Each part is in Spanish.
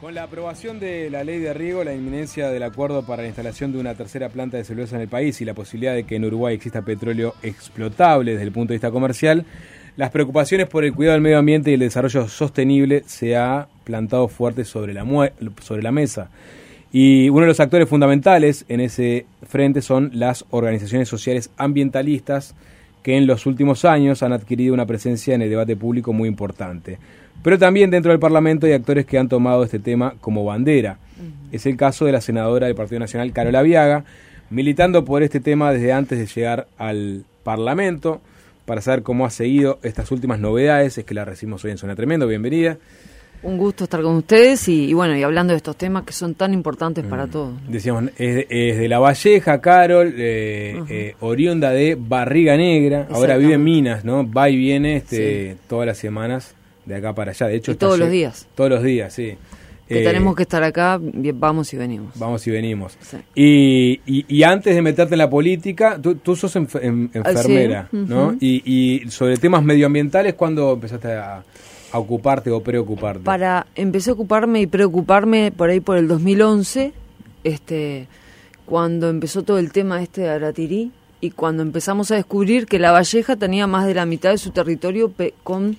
Con la aprobación de la ley de riego, la inminencia del acuerdo para la instalación de una tercera planta de celulosa en el país y la posibilidad de que en Uruguay exista petróleo explotable desde el punto de vista comercial, las preocupaciones por el cuidado del medio ambiente y el desarrollo sostenible se ha plantado fuerte sobre la mesa. Y uno de los actores fundamentales en ese frente son las organizaciones sociales ambientalistas, que en los últimos años han adquirido una presencia en el debate público muy importante. Pero también dentro del Parlamento hay actores que han tomado este tema como bandera. Es el caso de la senadora del Partido Nacional, Carola Viaga, militando por este tema desde antes de llegar al Parlamento. Para saber cómo ha seguido estas últimas novedades, es que la recibimos hoy en Zona Tremendo. Bienvenida. Un gusto estar con ustedes y hablando de estos temas que son tan importantes para todos. Decíamos, es de La Valleja, Carol, oriunda de Barriga Negra, ahora vive en Minas, ¿no? Va y viene todas las semanas de acá para allá. De hecho, todos los días. Todos los días, sí. Que tenemos que estar acá, vamos y venimos. Vamos y venimos. Sí. Y antes de meterte en la política, tú sos enfermera, sí. ¿No? Y sobre temas medioambientales, ¿cuándo empezaste a ocuparte o preocuparte? Empecé a ocuparme y preocuparme por ahí por el 2011, cuando empezó todo el tema de Aratirí, y cuando empezamos a descubrir que La Valleja tenía más de la mitad de su territorio con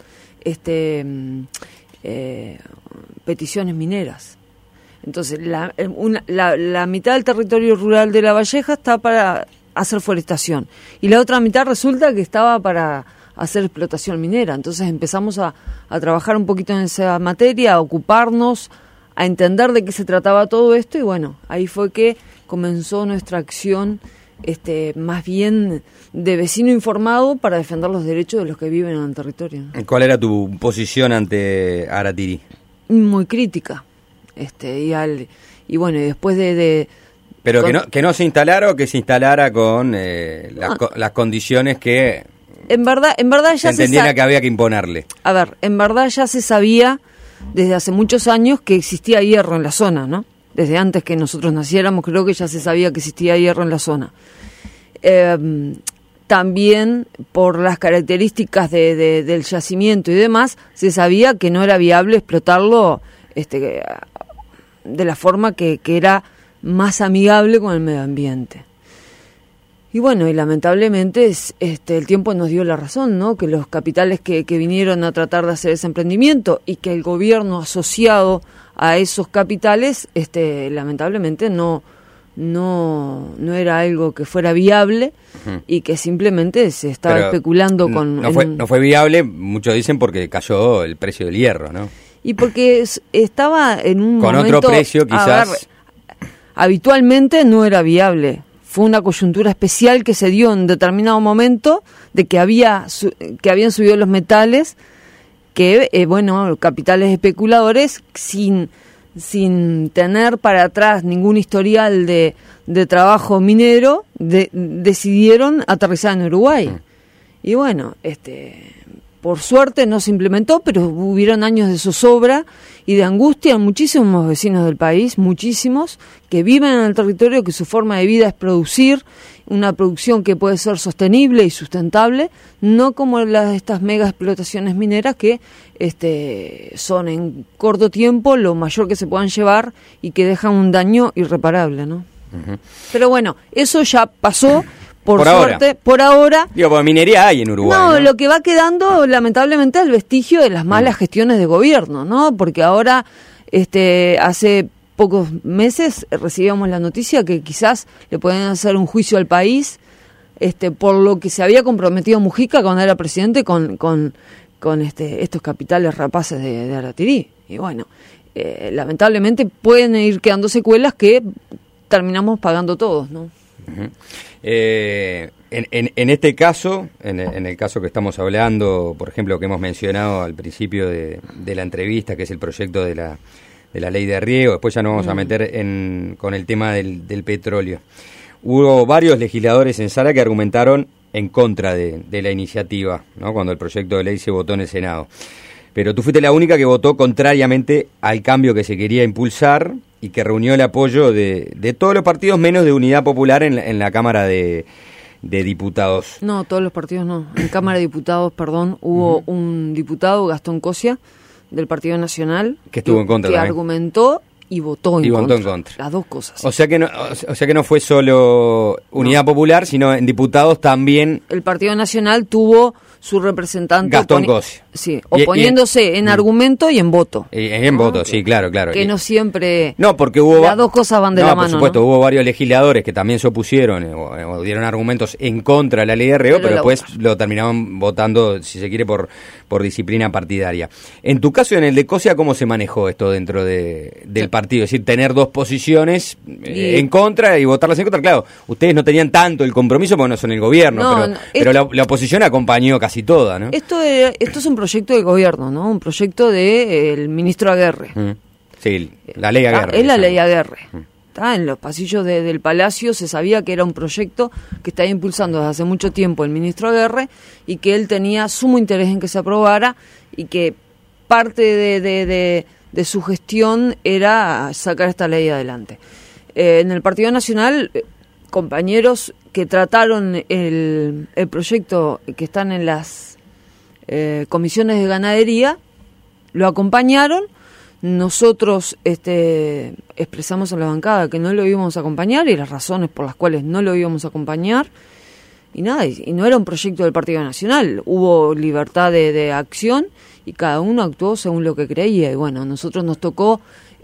peticiones mineras. Entonces, la mitad del territorio rural de La Valleja está para hacer forestación, y la otra mitad resulta que estaba para hacer explotación minera. Entonces empezamos a trabajar un poquito en esa materia, a ocuparnos, a entender de qué se trataba todo esto, y bueno, ahí fue que comenzó nuestra acción más bien de vecino informado para defender los derechos de los que viven en el territorio. ¿Cuál era tu posición ante Aratirí? Muy crítica. Y bueno, y después de pero que no se instalara, o que se instalara con las condiciones que en verdad ya se entendiera que había que imponerle. A ver, en verdad ya se sabía desde hace muchos años que existía hierro en la zona, ¿no? Desde antes que nosotros naciéramos creo que ya se sabía que existía hierro en la zona. También por las características del yacimiento y demás, se sabía que no era viable explotarlo de la forma que era más amigable con el medio ambiente. Y bueno, y lamentablemente el tiempo nos dio la razón, ¿no? Que los capitales que vinieron a tratar de hacer ese emprendimiento y que el gobierno asociado a esos capitales, lamentablemente no era algo que fuera viable, y que simplemente se estaba especulando con... No fue viable, muchos dicen, porque cayó el precio del hierro, ¿no? Y porque estaba en un con momento... otro precio quizás... habitualmente no era viable. Fue una coyuntura especial que se dio en determinado momento de que habían subido los metales, que capitales especuladores sin tener para atrás ningún historial de trabajo minero, decidieron aterrizar en Uruguay. Y bueno, por suerte no se implementó, pero hubieron años de zozobra y de angustia en muchísimos vecinos del país, muchísimos, que viven en el territorio, que su forma de vida es producir, una producción que puede ser sostenible y sustentable, no como estas mega explotaciones mineras que son en corto tiempo lo mayor que se puedan llevar y que dejan un daño irreparable, ¿no? Uh-huh. Pero bueno, eso ya pasó. Por suerte, por ahora... Porque minería hay en Uruguay, ¿no? Lo que va quedando, lamentablemente, es el vestigio de las malas gestiones de gobierno, ¿no? Porque ahora, hace pocos meses, recibíamos la noticia que quizás le pueden hacer un juicio al país, por lo que se había comprometido Mujica cuando era presidente con estos capitales rapaces de Aratirí. Y bueno, lamentablemente pueden ir quedando secuelas que terminamos pagando todos, ¿no? Uh-huh. En este caso, en el caso que estamos hablando, por ejemplo, que hemos mencionado al principio de la entrevista, que es el proyecto de la ley de riego, después ya nos vamos a meter con el tema del petróleo. Hubo varios legisladores en sala que argumentaron en contra de la iniciativa, ¿no? Cuando el proyecto de ley se votó en el Senado. Pero tú fuiste la única que votó contrariamente al cambio que se quería impulsar y que reunió el apoyo de todos los partidos, menos de Unidad Popular en la Cámara de Diputados. No, todos los partidos no. En Cámara de Diputados, hubo un diputado, Gastón Cosia, del Partido Nacional que estuvo en contra que también. Argumentó y votó en contra. Las dos cosas. Sí. O sea que no fue solo Unidad Popular, sino en diputados también. El Partido Nacional tuvo su representante Gastón Cosio. Sí, oponiéndose en argumento y en voto. En voto, sí, claro. Que no siempre... No, porque hubo... Las dos cosas van de la mano, por supuesto, ¿no? hubo varios legisladores que también se opusieron o dieron argumentos en contra de la ley de riego, pero después lo terminaban votando, si se quiere, por disciplina partidaria. En tu caso, en el de Cosia, ¿cómo se manejó esto dentro del partido? Es decir, tener dos posiciones en contra y votarlas en contra. Claro, ustedes no tenían tanto el compromiso porque no son el gobierno, pero la oposición acompañó casi toda, ¿no? Esto es un proyecto del gobierno, ¿no? Un proyecto del ministro Aguerre. Sí, la ley Aguerre. Es la ley Aguerre. Está en los pasillos del Palacio, se sabía que era un proyecto que estaba impulsando desde hace mucho tiempo el ministro Aguerre y que él tenía sumo interés en que se aprobara y que parte de su gestión era sacar esta ley adelante. En el Partido Nacional, compañeros que trataron el proyecto que están en las comisiones de ganadería, lo acompañaron. Nosotros expresamos en la bancada que no lo íbamos a acompañar y las razones por las cuales no lo íbamos a acompañar. Y nada, y no era un proyecto del Partido Nacional. Hubo libertad de acción y cada uno actuó según lo que creía. Y bueno, a nosotros nos tocó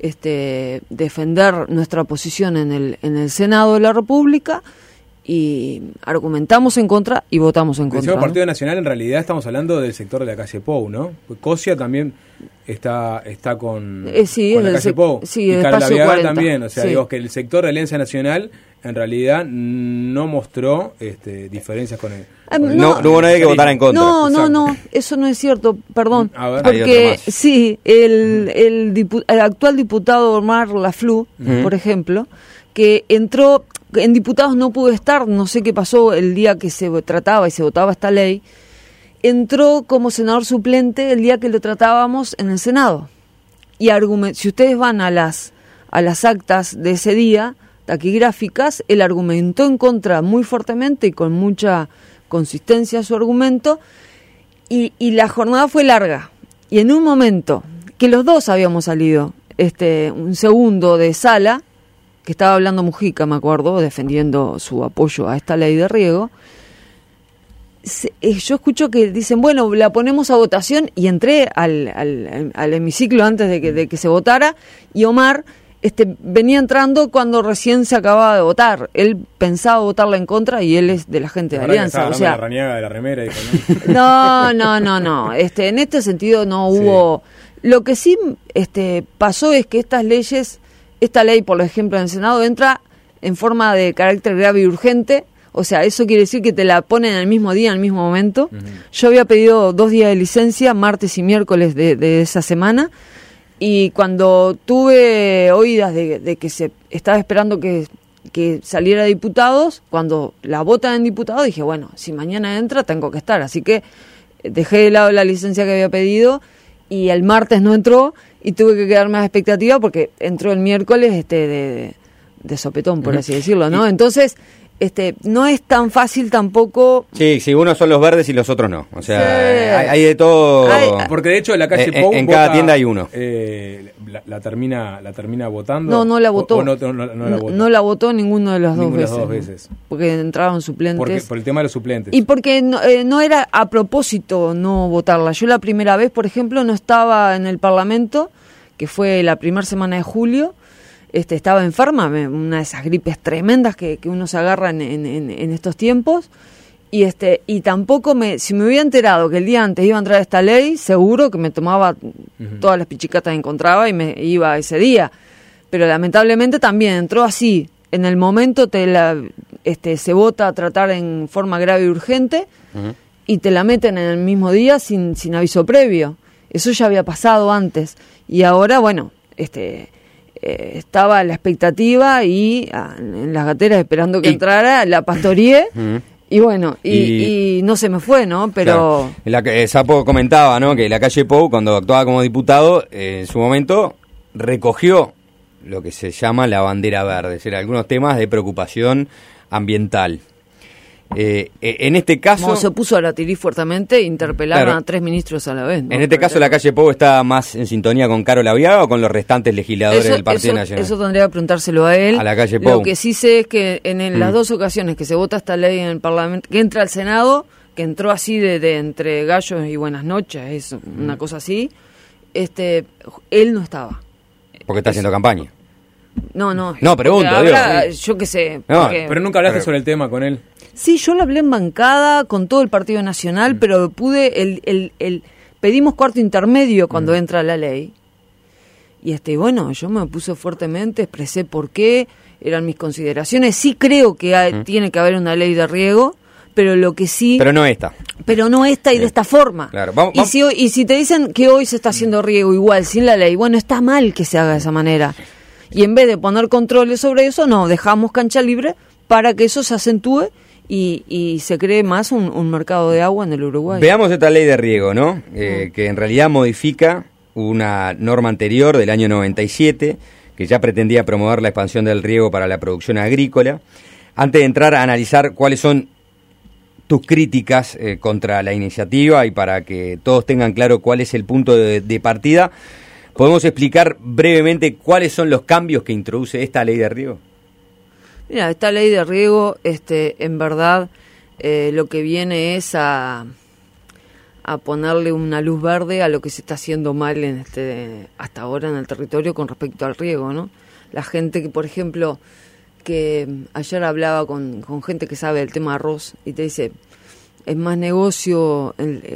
defender nuestra posición en el Senado de la República y argumentamos en contra y votamos en contra. El Partido Nacional, en realidad estamos hablando del sector de la calle Pou, ¿no? Cosia también está con la calle Pou. Sí, y Carla espacio Viaga 40. también. O sea, Sí. digo que el sector de Alianza Nacional en realidad no mostró diferencias con él. No hubo nadie que votara en contra. No, eso no es cierto, perdón. A ver. Porque sí, el actual diputado Omar Laflú, por ejemplo, que entró, en diputados no pudo estar, no sé qué pasó el día que se trataba y se votaba esta ley, entró como senador suplente el día que lo tratábamos en el Senado. Y si ustedes van a las actas de ese día, taquigráficas, él argumentó en contra muy fuertemente y con mucha consistencia su argumento, y la jornada fue larga. Y en un momento que los dos habíamos salido, un segundo de sala, que estaba hablando Mujica, me acuerdo, defendiendo su apoyo a esta ley de riego, yo escucho que dicen, bueno, la ponemos a votación, y entré al hemiciclo antes de que se votara, y Omar venía entrando cuando recién se acababa de votar. Él pensaba votarla en contra y él es de la gente de Alianza. O sea, la raniaga de la remera, dijo, no. En este sentido no hubo... Lo que sí pasó es que esta ley, por ejemplo, en el Senado entra en forma de carácter grave y urgente. O sea, eso quiere decir que te la ponen en el mismo día, en el mismo momento. Yo había pedido 2 días de licencia, martes y miércoles de esa semana. Y cuando tuve oídas de que se estaba esperando que saliera diputados, cuando la votan en diputados, dije, bueno, si mañana entra, tengo que estar. Así que dejé de lado la licencia que había pedido y el martes no entró y tuve que quedarme a expectativa porque entró el miércoles de sopetón, por así decirlo, ¿no? Entonces... no es tan fácil tampoco. Sí, unos son los verdes y los otros no. O sea, hay de todo. Porque de hecho la calle Pou en cada tienda hay uno. La termina votando. No la votó. No la votó. No la votó ninguno de las dos veces. Porque entraban suplentes. Por el tema de los suplentes. Y porque no era a propósito no votarla. Yo la primera vez, por ejemplo, no estaba en el Parlamento, que fue la primera semana de julio. Estaba enferma, una de esas gripes tremendas que uno se agarra en estos tiempos, y tampoco si me hubiera enterado que el día antes iba a entrar esta ley, seguro que me tomaba todas las pichicatas que encontraba y me iba ese día. Pero lamentablemente también entró así, en el momento se vota a tratar en forma grave y urgente, y te la meten en el mismo día sin aviso previo. Eso ya había pasado antes, y ahora, bueno, estaba a la expectativa y en las gateras esperando que entrara, la pastoreé y bueno, y no se me fue, ¿no? Pero... Claro. Sapo comentaba, ¿no? Que la calle Pou, cuando actuaba como diputado, en su momento recogió lo que se llama la bandera verde, es decir, algunos temas de preocupación ambiental. En este caso... Como se puso a la tirí fuertemente, interpelaron Claro. a 3 ministros a la vez, ¿no? En este caso, la calle Pou está más en sintonía con Caro Laviaga o con los restantes legisladores del Partido Nacional. Eso tendría que preguntárselo a él. A la calle Pou. Lo que sí sé es que en las 2 ocasiones que se vota esta ley en el Parlamento, que entra al Senado, que entró así de entre gallos y buenas noches, es una cosa así, él no estaba. Porque está haciendo campaña. No, pregunto, habrá, digo. yo qué sé. No, porque- Pero nunca hablaste sobre el tema con él. Sí, yo lo hablé en bancada con todo el Partido Nacional, pero pedimos cuarto intermedio cuando entra la ley. Y bueno, yo me puse fuertemente, expresé por qué, eran mis consideraciones. Sí creo que tiene que haber una ley de riego, pero lo que sí... Pero no esta. Pero no esta y de esta forma. Claro, Y si te dicen que hoy se está haciendo riego igual, sin la ley, bueno, está mal que se haga de esa manera. Y en vez de poner controles sobre eso, no, dejamos cancha libre para que eso se acentúe y se cree más un mercado de agua en el Uruguay. Veamos esta ley de riego, ¿no? Que en realidad modifica una norma anterior del año 97, que ya pretendía promover la expansión del riego para la producción agrícola. Antes de entrar a analizar cuáles son tus críticas contra la iniciativa y para que todos tengan claro cuál es el punto de partida, ¿podemos explicar brevemente cuáles son los cambios que introduce esta ley de riego? Mira, esta ley de riego, en verdad, lo que viene es a ponerle una luz verde a lo que se está haciendo mal hasta ahora en el territorio con respecto al riego, ¿no? La gente que, por ejemplo, que ayer hablaba con gente que sabe del tema arroz y te dice, es más negocio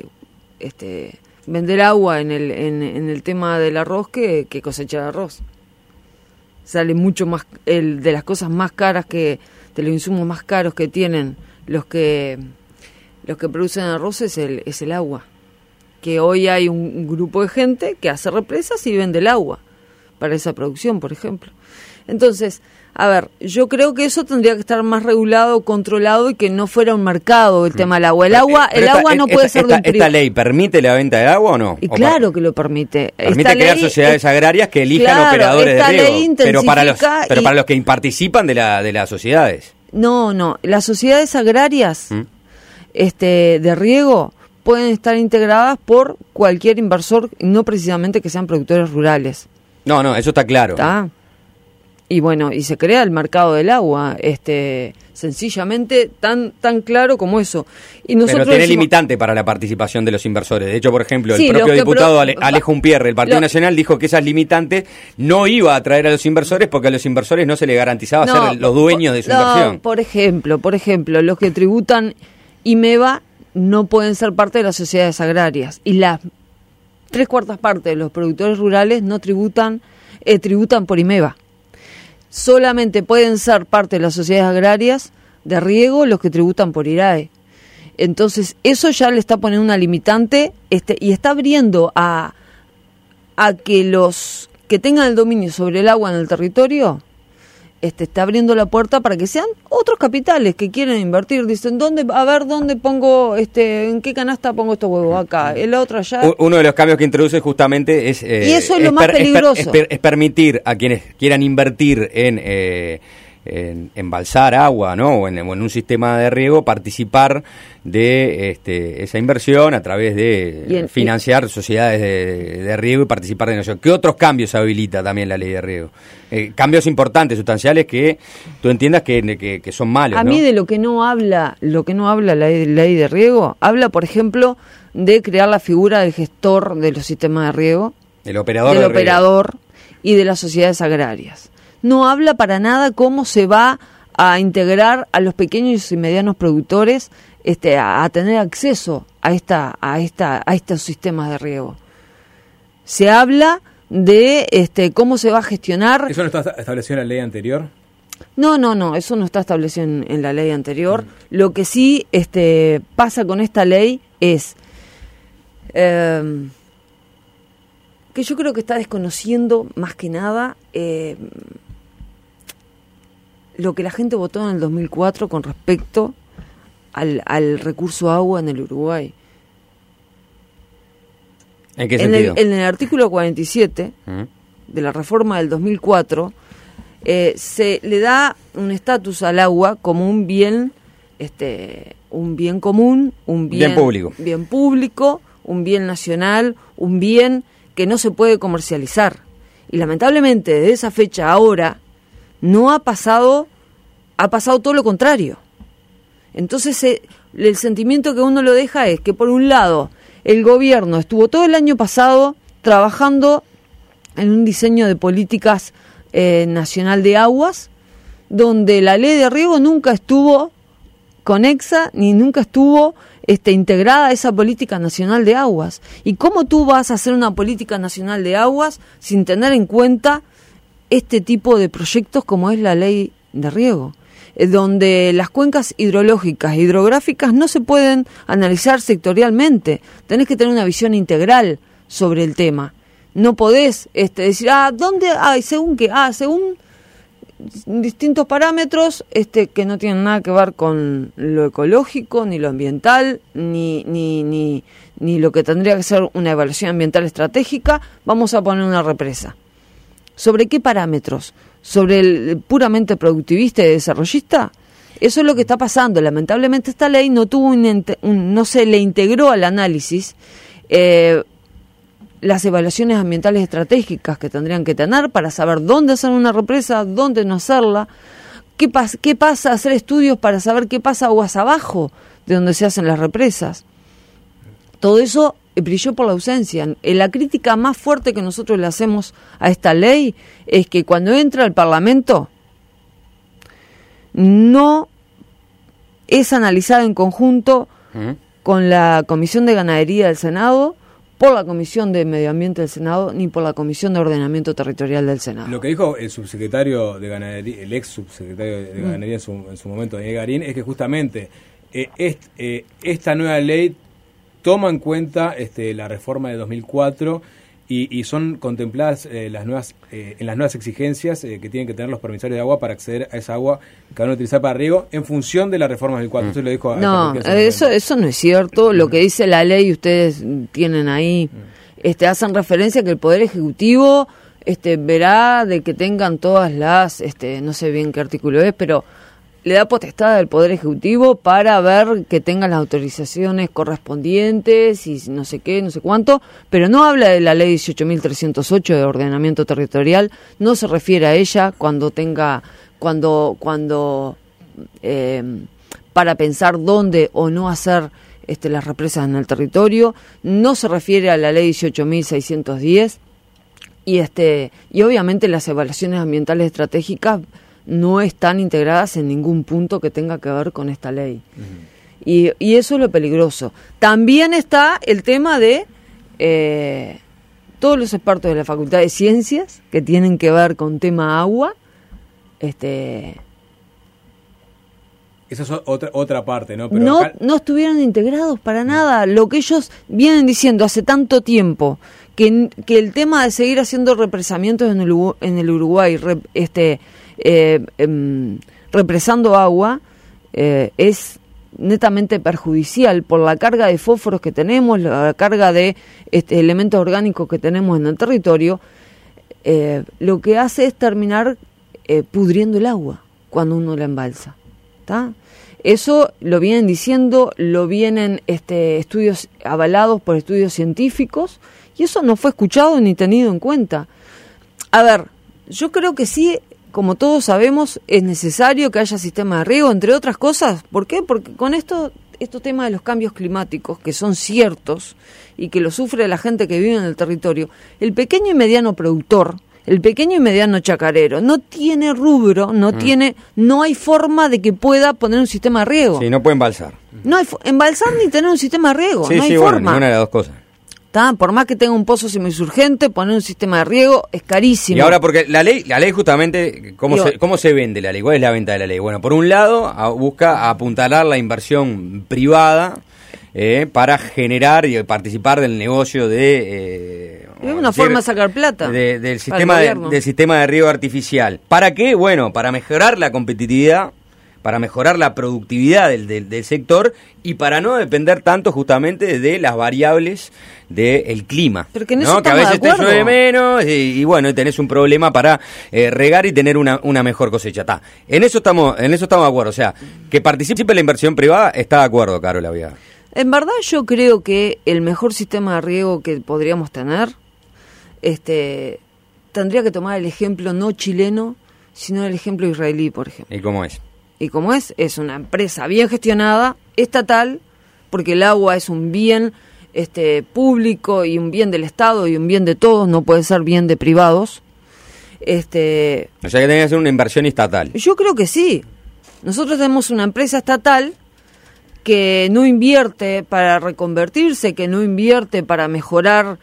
vender agua en el tema del arroz que cosechar arroz. Sale mucho más, de las cosas más caras de los insumos más caros que tienen los que producen arroz es el agua. Que hoy hay un grupo de gente que hace represas y vende el agua para esa producción, por ejemplo. Entonces, a ver, yo creo que eso tendría que estar más regulado, controlado y que no fuera un mercado el tema del agua. El agua no puede ser de un privado. ¿Esta ley permite la venta de agua o no? Y claro que lo permite. Permite crear sociedades agrarias que elijan operadores de riego, pero para los que participan de las sociedades. No, las sociedades agrarias de riego pueden estar integradas por cualquier inversor, no precisamente que sean productores rurales. No, eso está claro. ¿Está? Y bueno, y se crea el mercado del agua, sencillamente tan claro como eso. Y nosotros pero tiene limitante para la participación de los inversores. De hecho, por ejemplo, sí, el propio diputado Alejo Umpierre, del Partido Nacional, dijo que esas limitantes no iba a atraer a los inversores porque a los inversores no se les garantizaba ser los dueños de su inversión. Por ejemplo, los que tributan IMEVA no pueden ser parte de las sociedades agrarias. Y las 3/4 partes de los productores rurales no tributan por IMEVA. Solamente pueden ser parte de las sociedades agrarias de riego los que tributan por IRAE. Entonces, eso ya le está poniendo una limitante y está abriendo a que los que tengan el dominio sobre el agua en el territorio, está abriendo la puerta para que sean otros capitales que quieren invertir. Dicen, ¿dónde pongo, en qué canasta pongo estos huevos? Acá, el otro allá. Uno de los cambios que introduce justamente es... y eso es lo más peligroso. Es permitir a quienes quieran invertir en embalsar agua, ¿no? o en un sistema de riego, participar de esa inversión a través de financiar sociedades de riego y participar de negocio. ¿Qué otros cambios habilita también la ley de riego? Cambios importantes, sustanciales, que tú entiendas que son malos, A mí de lo que no habla la ley de riego, habla, por ejemplo, de crear la figura del gestor de los sistemas de riego, del operador y de las sociedades agrarias. No habla para nada cómo se va a integrar a los pequeños y medianos productores a tener acceso a estos sistemas de riego. Se habla de cómo se va a gestionar. ¿Eso no está establecido en la ley anterior? No, eso no está establecido en la ley anterior. Lo que sí pasa con esta ley es que yo creo que está desconociendo más que nada lo que la gente votó en el 2004 con respecto al recurso agua en el Uruguay. ¿En qué sentido? En el artículo 47 de la reforma del 2004 se le da un estatus al agua como un bien un bien común, un bien público, un bien nacional, un bien que no se puede comercializar. Y lamentablemente desde esa fecha ahora no ha pasado todo lo contrario. Entonces el sentimiento que uno lo deja es que por un lado el gobierno estuvo todo el año pasado trabajando en un diseño de políticas nacional de aguas, donde la ley de riego nunca estuvo conexa ni nunca estuvo integrada a esa política nacional de aguas. ¿Y cómo tú vas a hacer una política nacional de aguas sin tener en cuenta este tipo de proyectos como es la ley de riego? Donde las cuencas hidrológicas e hidrográficas no se pueden analizar sectorialmente. Tenés que tener una visión integral sobre el tema. No podés decir, ¿dónde? ¿Según qué? Según distintos parámetros que no tienen nada que ver con lo ecológico, ni lo ambiental, ni lo que tendría que ser una evaluación ambiental estratégica, vamos a poner una represa. ¿Sobre qué parámetros? ¿Sobre el puramente productivista y desarrollista? Eso es lo que está pasando. Lamentablemente esta ley no se le integró al análisis las evaluaciones ambientales estratégicas que tendrían que tener para saber dónde hacer una represa, dónde no hacerla, qué pasa, hacer estudios para saber qué pasa aguas abajo de donde se hacen las represas. Todo eso brilló por la ausencia. La crítica más fuerte que nosotros le hacemos a esta ley es que cuando entra al Parlamento no es analizada en conjunto con la Comisión de Ganadería del Senado, por la Comisión de Medio Ambiente del Senado, ni por la Comisión de Ordenamiento Territorial del Senado. Lo que dijo el subsecretario de Ganadería, el ex subsecretario de Ganadería en su momento, Daniel Garín, es que justamente esta nueva ley toma en cuenta la reforma de 2004 y son contempladas en las nuevas exigencias que tienen que tener los permisarios de agua para acceder a esa agua que van a utilizar para riego en función de la reforma del 2004. Eso lo dijo no, eso no es cierto. Lo que dice la ley, ustedes tienen ahí, hacen referencia a que el Poder Ejecutivo verá de que tengan todas las, no sé bien qué artículo es, pero le da potestad al Poder Ejecutivo para ver que tengan las autorizaciones correspondientes y no sé qué, no sé cuánto, pero no habla de la ley 18.308 de ordenamiento territorial, no se refiere a ella para pensar dónde o no hacer las represas en el territorio, no se refiere a la ley 18.610 y obviamente las evaluaciones ambientales estratégicas no están integradas en ningún punto que tenga que ver con esta ley. Uh-huh. Y eso es lo peligroso. También está el tema de todos los expertos de la Facultad de Ciencias que tienen que ver con tema agua. Esa es otra parte, ¿no? Pero no estuvieron integrados para nada. Lo que ellos vienen diciendo hace tanto tiempo, que el tema de seguir haciendo represamientos en el Uruguay, represando agua, es netamente perjudicial por la carga de fósforos que tenemos, la carga de elementos orgánicos que tenemos en el territorio. Lo que hace es terminar pudriendo el agua cuando uno la embalsa. ¿Está? Eso lo vienen diciendo, lo vienen estudios avalados por estudios científicos, y eso no fue escuchado ni tenido en cuenta. A ver, yo creo que sí, como todos sabemos, es necesario que haya sistema de riego, entre otras cosas. ¿Por qué? Porque con estos temas de los cambios climáticos, que son ciertos y que lo sufre la gente que vive en el territorio, el pequeño y mediano productor, el pequeño y mediano chacarero, no tiene rubro, no hay forma de que pueda poner un sistema de riego. Sí, no puede embalsar. No hay embalsar ni tener un sistema de riego, sí, no hay sí, forma. Bueno, ninguna de las dos cosas. Por más que tenga un pozo semisurgente, poner un sistema de riego es carísimo. Y ahora, porque la ley justamente, ¿cómo se vende la ley? ¿Cuál es la venta de la ley? Bueno, por un lado, busca apuntalar la inversión privada para generar y participar del negocio de... es una forma de sacar plata. Del sistema de riego artificial. ¿Para qué? Bueno, para mejorar la competitividad, para mejorar la productividad del sector y para no depender tanto justamente de las variables del clima. Pero que en eso ¿no? Que a veces te llueve menos y bueno, tenés un problema para regar y tener una mejor cosecha. En eso estamos de acuerdo. O sea, que participe la inversión privada, está de acuerdo, Carola Viada. En verdad yo creo que el mejor sistema de riego que podríamos tener tendría que tomar el ejemplo no chileno, sino el ejemplo israelí, por ejemplo. ¿Y cómo es? ¿Y cómo es? Es una empresa bien gestionada, estatal, porque el agua es un bien público y un bien del Estado y un bien de todos, no puede ser bien de privados. O sea que tenía que ser una inversión estatal. Yo creo que sí. Nosotros tenemos una empresa estatal que no invierte para reconvertirse, que no invierte para mejorar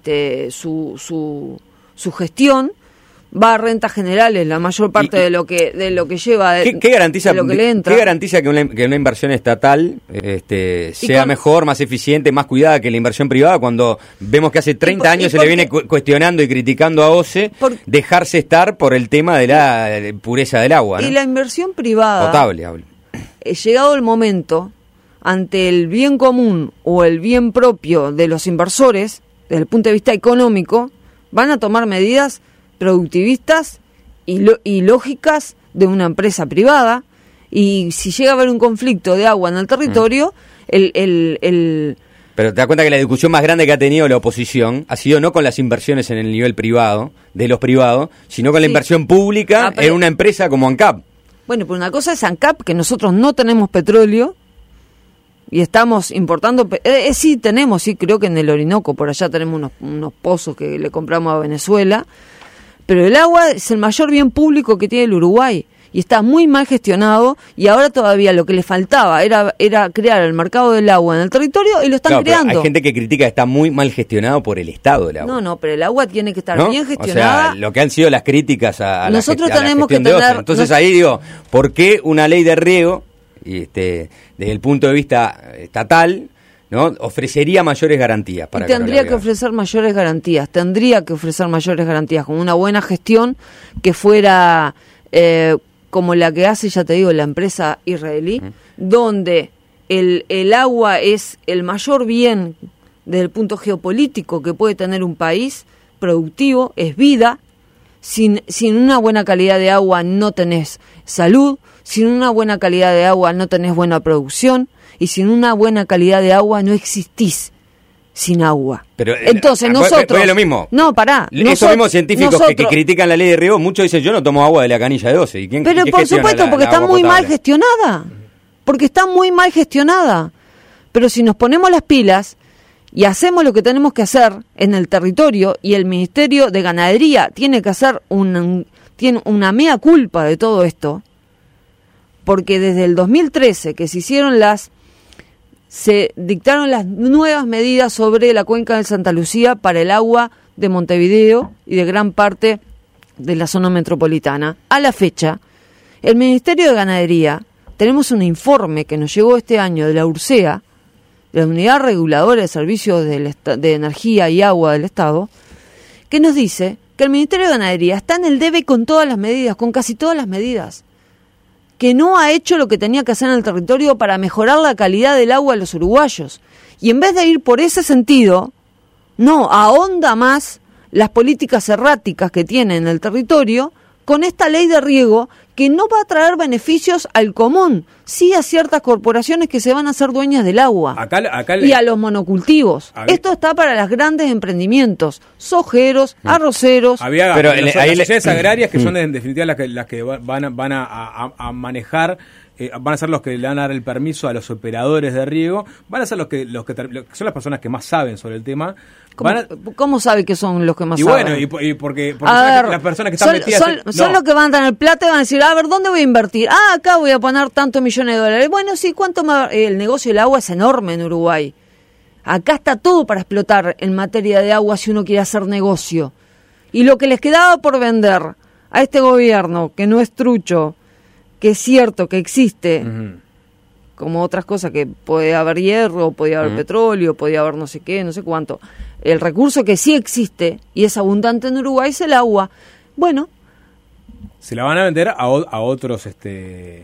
su gestión, va a rentas generales la mayor parte de lo que lleva ¿Qué garantiza, de lo que le entra. ¿Qué garantiza que una inversión estatal sea mejor, más eficiente, más cuidada que la inversión privada cuando vemos que hace 30 años se le viene cuestionando y criticando a OCE dejarse estar por el tema de la pureza del agua, ¿no? Y la inversión privada, potable, hablo. Llegado el momento, ante el bien común o el bien propio de los inversores, desde el punto de vista económico, van a tomar medidas productivistas y lógicas de una empresa privada, y si llega a haber un conflicto de agua en el territorio, Pero te das cuenta que la discusión más grande que ha tenido la oposición ha sido no con las inversiones en el nivel privado, de los privados, sino con la inversión pública en una empresa como ANCAP. Bueno, pero una cosa es ANCAP, que nosotros no tenemos petróleo y estamos importando, sí tenemos, sí, creo que en el Orinoco, por allá tenemos unos pozos que le compramos a Venezuela, pero el agua es el mayor bien público que tiene el Uruguay y está muy mal gestionado, y ahora todavía lo que le faltaba era crear el mercado del agua en el territorio, y lo están creando. Hay gente que critica que está muy mal gestionado por el Estado del agua. No, pero el agua tiene que estar bien O gestionada. sea, lo que han sido las críticas a nosotros la gestión tenemos que de OCE. tener. Entonces ahí digo, ¿por qué una ley de riego, desde el punto de vista estatal, ¿no?, ofrecería mayores garantías? Tendría que ofrecer mayores garantías, con una buena gestión que fuera como la que hace, ya te digo, la empresa israelí, donde el agua es el mayor bien desde el punto geopolítico que puede tener un país productivo, es vida. Sin una buena calidad de agua no tenés salud, sin una buena calidad de agua no tenés buena producción, y sin una buena calidad de agua no existís sin agua. Pero entonces nosotros... Es lo mismo. No, pará. Esos mismos científicos que critican la ley de riego, muchos dicen, yo no tomo agua de la canilla de OCE. Pero por supuesto, porque está muy mal gestionada. Porque está muy mal gestionada. Pero si nos ponemos las pilas y hacemos lo que tenemos que hacer en el territorio, y el Ministerio de Ganadería tiene que hacer tiene una mea culpa de todo esto, porque desde el 2013 que se dictaron las nuevas medidas sobre la cuenca del Santa Lucía para el agua de Montevideo y de gran parte de la zona metropolitana. A la fecha, el Ministerio de Ganadería, tenemos un informe que nos llegó este año de la URSEA, de la Unidad Reguladora de Servicios de Energía y Agua del Estado, que nos dice que el Ministerio de Ganadería está en el debe con todas las medidas, con casi todas las medidas, que no ha hecho lo que tenía que hacer en el territorio para mejorar la calidad del agua de los uruguayos. Y en vez de ir por ese sentido, no, ahonda más las políticas erráticas que tiene en el territorio con esta ley de riego, que no va a traer beneficios al común, sí a ciertas corporaciones que se van a hacer dueñas del agua y a los monocultivos. Esto está para los grandes emprendimientos, sojeros, arroceros. Pero las sociedades agrarias, que son en definitiva las que van a manejar, van a ser los que le van a dar el permiso a los operadores de riego, van a ser los que son las personas que más saben sobre el tema. ¿Cómo sabe que son los que más saben? Y bueno, porque las personas que están metidas... Son los que van a tener plata y van a decir, a ver, ¿dónde voy a invertir? Acá voy a poner tantos millones de dólares. Bueno, sí, el negocio del agua es enorme en Uruguay. Acá está todo para explotar en materia de agua si uno quiere hacer negocio. Y lo que les quedaba por vender a este gobierno, que no es trucho, que es cierto que existe... como otras cosas, que puede haber hierro, podía haber petróleo, podía haber no sé qué, no sé cuánto. El recurso que sí existe y es abundante en Uruguay es el agua. Bueno. Se la van a vender a otros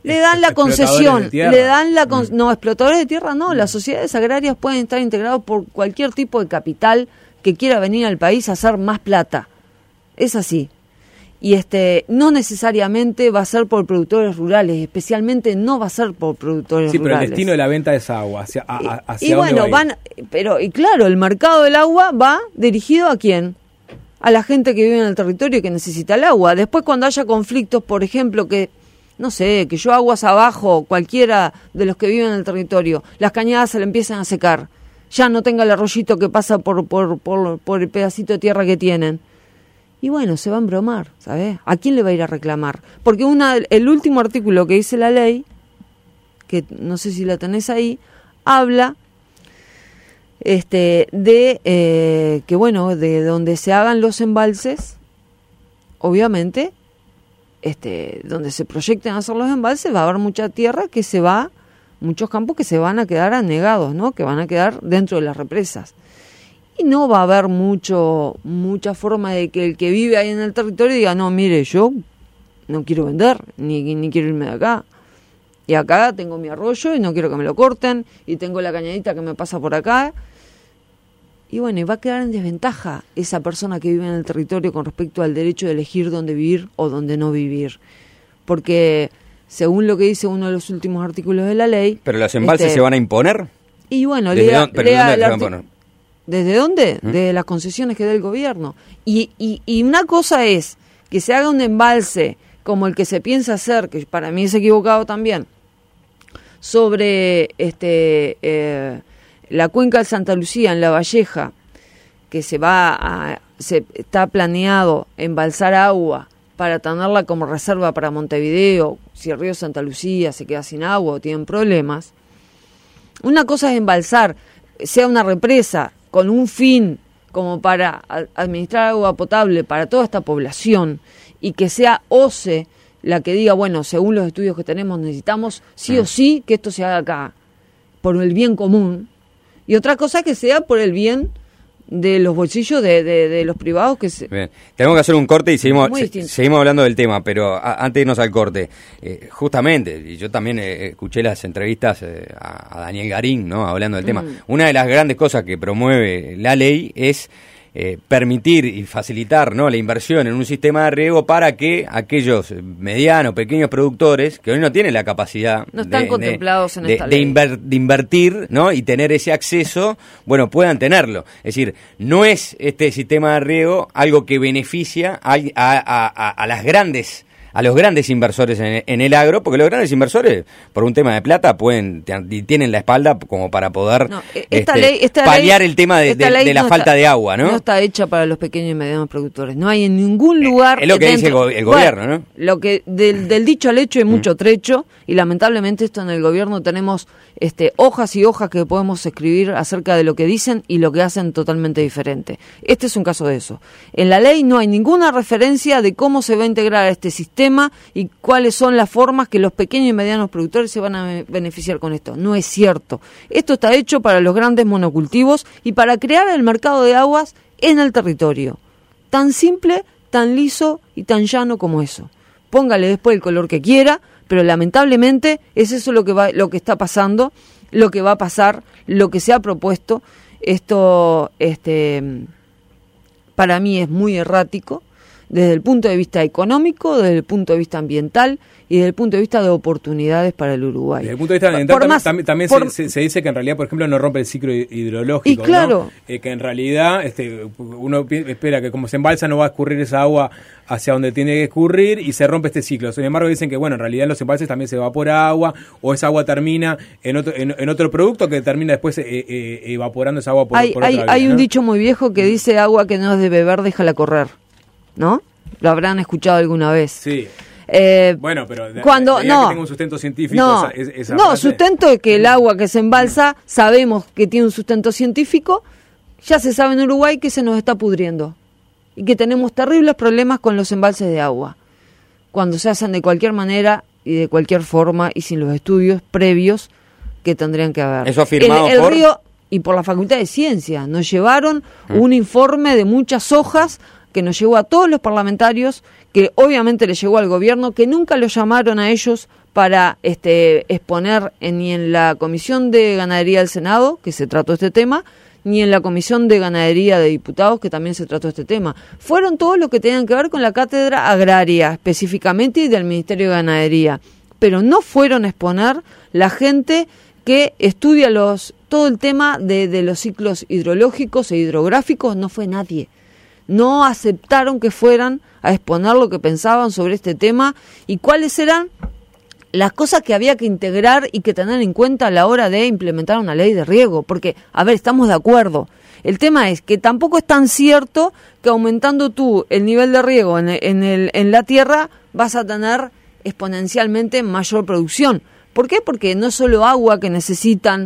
Le dan la concesión, no, explotadores de tierra no, las sociedades agrarias pueden estar integradas por cualquier tipo de capital que quiera venir al país a hacer más plata. Es así. Y no necesariamente va a ser por productores rurales, especialmente no va a ser por productores rurales. Sí, pero el destino de la venta es agua, hacia y bueno, y claro, el mercado del agua va dirigido ¿a quién? A la gente que vive en el territorio y que necesita el agua. Después cuando haya conflictos, por ejemplo, que yo aguas abajo, cualquiera de los que viven en el territorio, las cañadas se le empiezan a secar, ya no tenga el arroyito que pasa por el pedacito de tierra que tienen. Y bueno, se va a embromar, ¿sabes? ¿A quién le va a ir a reclamar? Porque el último artículo que dice la ley, que no sé si la tenés ahí, habla de donde se hagan los embalses, obviamente, donde se proyecten hacer los embalses, va a haber mucha tierra muchos campos que se van a quedar anegados, ¿no? Que van a quedar dentro de las represas. Y no va a haber mucha forma de que el que vive ahí en el territorio diga, no, mire, yo no quiero vender, ni quiero irme de acá. Y acá tengo mi arroyo y no quiero que me lo corten, y tengo la cañadita que me pasa por acá. Y bueno, y va a quedar en desventaja esa persona que vive en el territorio con respecto al derecho de elegir dónde vivir o dónde no vivir. Porque, según lo que dice uno de los últimos artículos de la ley... ¿Pero los embalses se van a imponer? Y bueno, ¿desde dónde? Desde las concesiones que da el gobierno. Y una cosa es que se haga un embalse como el que se piensa hacer, que para mí es equivocado también, sobre la cuenca de Santa Lucía en La Valleja, que está planeado embalsar agua para tenerla como reserva para Montevideo, si el río Santa Lucía se queda sin agua o tienen problemas. Una cosa es embalsar, sea una represa con un fin como para administrar agua potable para toda esta población, y que sea OCE la que diga, bueno, según los estudios que tenemos necesitamos sí o sí que esto se haga acá, por el bien común, y otra cosa que sea por el bien de los bolsillos de los privados. Bien. Tenemos que hacer un corte y seguimos hablando del tema, pero antes de irnos al corte, justamente, y yo también escuché las entrevistas a Daniel Garín, ¿no? Hablando del tema. Una de las grandes cosas que promueve la ley es permitir y facilitar, ¿no?, la inversión en un sistema de riego para que aquellos medianos, pequeños productores que hoy no tienen la capacidad no están contemplados en esta ley de invertir, ¿no?, y tener ese acceso, bueno, puedan tenerlo. Es decir, no es este sistema de riego algo que beneficia a los grandes inversores en el agro, porque los grandes inversores, por un tema de plata, tienen la espalda como para poder paliar el tema de la falta de agua, ¿no? No está hecha para los pequeños y medianos productores. No hay en ningún lugar... Es lo que dice el gobierno, ¿no? Lo que del dicho al hecho hay mucho trecho, y lamentablemente esto en el gobierno tenemos hojas y hojas que podemos escribir acerca de lo que dicen y lo que hacen totalmente diferente. Este es un caso de eso. En la ley no hay ninguna referencia de cómo se va a integrar este sistema y cuáles son las formas que los pequeños y medianos productores se van a beneficiar con esto. No es cierto. Esto está hecho para los grandes monocultivos y para crear el mercado de aguas en el territorio. Tan simple, tan liso y tan llano como eso. Póngale después el color que quiera, pero lamentablemente es eso lo que está pasando, lo que va a pasar, lo que se ha propuesto. Esto para mí es muy errático desde el punto de vista económico, desde el punto de vista ambiental y desde el punto de vista de oportunidades para el Uruguay. Desde el punto de vista ambiental también se dice que en realidad, por ejemplo, no rompe el ciclo hidrológico, y claro, ¿no? Que en realidad uno espera que como se embalsa no va a escurrir esa agua hacia donde tiene que escurrir y se rompe este ciclo. Sin embargo, dicen que bueno, en realidad en los embalses también se evapora agua, o esa agua termina en otro producto que termina después evaporando esa agua por otra vía, hay un dicho muy viejo que dice: agua que no es de beber, déjala correr, ¿no? Lo habrán escuchado alguna vez. Sí. Bueno, pero cuando que tenga un sustento científico. Sustento es que el agua que se embalsa, sabemos que tiene un sustento científico. Ya se sabe en Uruguay que se nos está pudriendo y que tenemos terribles problemas con los embalses de agua cuando se hacen de cualquier manera y de cualquier forma y sin los estudios previos que tendrían que haber. Eso afirmado el río y por la Facultad de Ciencias nos llevaron un informe de muchas hojas que nos llegó a todos los parlamentarios, que obviamente le llegó al gobierno, que nunca lo llamaron a ellos para exponer ni en la Comisión de Ganadería del Senado, que se trató este tema, ni en la Comisión de Ganadería de Diputados, que también se trató este tema. Fueron todos los que tenían que ver con la cátedra agraria, específicamente, y del Ministerio de Ganadería. Pero no fueron a exponer la gente que estudia todo el tema de los ciclos hidrológicos e hidrográficos, no fue nadie. No aceptaron que fueran a exponer lo que pensaban sobre este tema y cuáles eran las cosas que había que integrar y que tener en cuenta a la hora de implementar una ley de riego, porque, a ver, estamos de acuerdo. El tema es que tampoco es tan cierto que aumentando tú el nivel de riego en la tierra vas a tener exponencialmente mayor producción. ¿Por qué? Porque no es solo agua que necesitan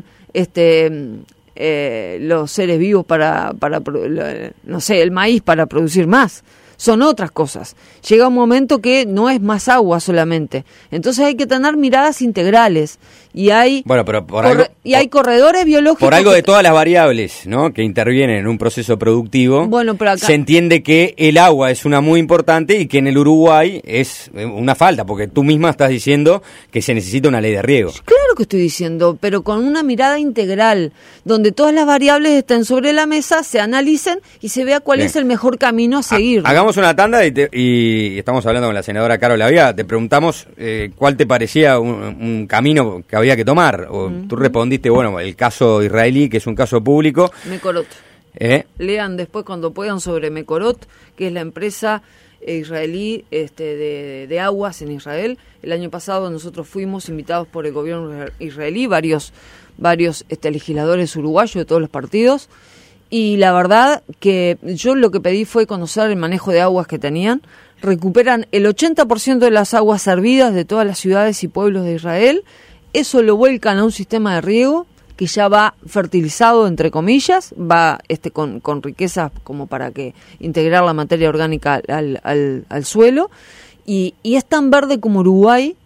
los seres vivos para no sé, el maíz para producir más. Son otras cosas. Llega un momento que no es más agua solamente. Entonces hay que tener miradas integrales. Y hay, bueno, pero hay corredores biológicos. Por algo de todas las variables, ¿no?, que intervienen en un proceso productivo, bueno, pero acá se entiende que el agua es una muy importante y que en el Uruguay es una falta, porque tú misma estás diciendo que se necesita una ley de riego. Claro que estoy diciendo, pero con una mirada integral, donde todas las variables estén sobre la mesa, se analicen y se vea cuál es el mejor camino a seguir. Hagamos una tanda y estamos hablando con la senadora Caro Lavia. Te preguntamos cuál te parecía un camino que había que tomar. Tú respondiste, bueno, el caso israelí, que es un caso público. Mekorot. Lean después cuando puedan sobre Mekorot, que es la empresa israelí de aguas en Israel. El año pasado nosotros fuimos invitados por el gobierno israelí, varios legisladores uruguayos de todos los partidos. Y la verdad que yo lo que pedí fue conocer el manejo de aguas que tenían. Recuperan el 80% de las aguas servidas de todas las ciudades y pueblos de Israel. Eso lo vuelcan a un sistema de riego que ya va fertilizado, entre comillas, va con riquezas como para que integrar la materia orgánica al suelo. Y es tan verde como Uruguay,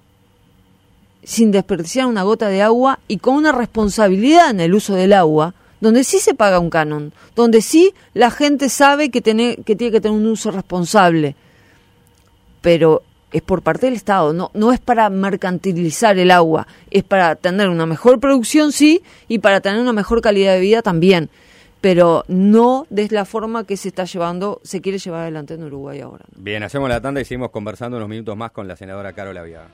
sin desperdiciar una gota de agua y con una responsabilidad en el uso del agua, donde sí se paga un canon, donde sí la gente sabe que tiene que tener un uso responsable, pero es por parte del Estado, no es para mercantilizar el agua, es para tener una mejor producción, sí, y para tener una mejor calidad de vida también, pero no de la forma que se quiere llevar adelante en Uruguay ahora. Bien, hacemos la tanda y seguimos conversando unos minutos más con la senadora Caro Lavia.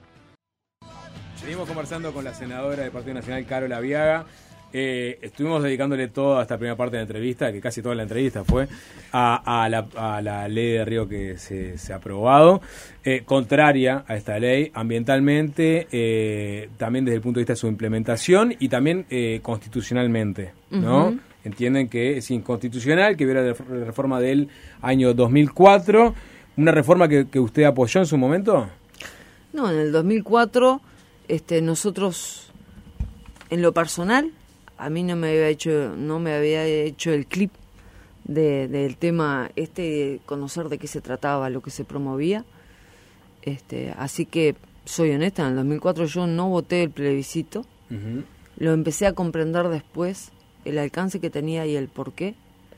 Seguimos conversando con la senadora del Partido Nacional, Caro Lavia. Estuvimos dedicándole toda esta primera parte de la entrevista, que casi toda la entrevista fue a la ley de riego que se ha aprobado, contraria a esta ley ambientalmente, también desde el punto de vista de su implementación y también constitucionalmente, ¿no? Uh-huh. Entienden que es inconstitucional, que hubiera la reforma del año 2004, una reforma que usted apoyó en su momento. No, en el 2004 nosotros, en lo personal, a mí no me había hecho el clip del tema de conocer de qué se trataba, lo que se promovía. Así que soy honesta, en el 2004 yo no voté el plebiscito. Uh-huh. Lo empecé a comprender después, el alcance que tenía y el porqué.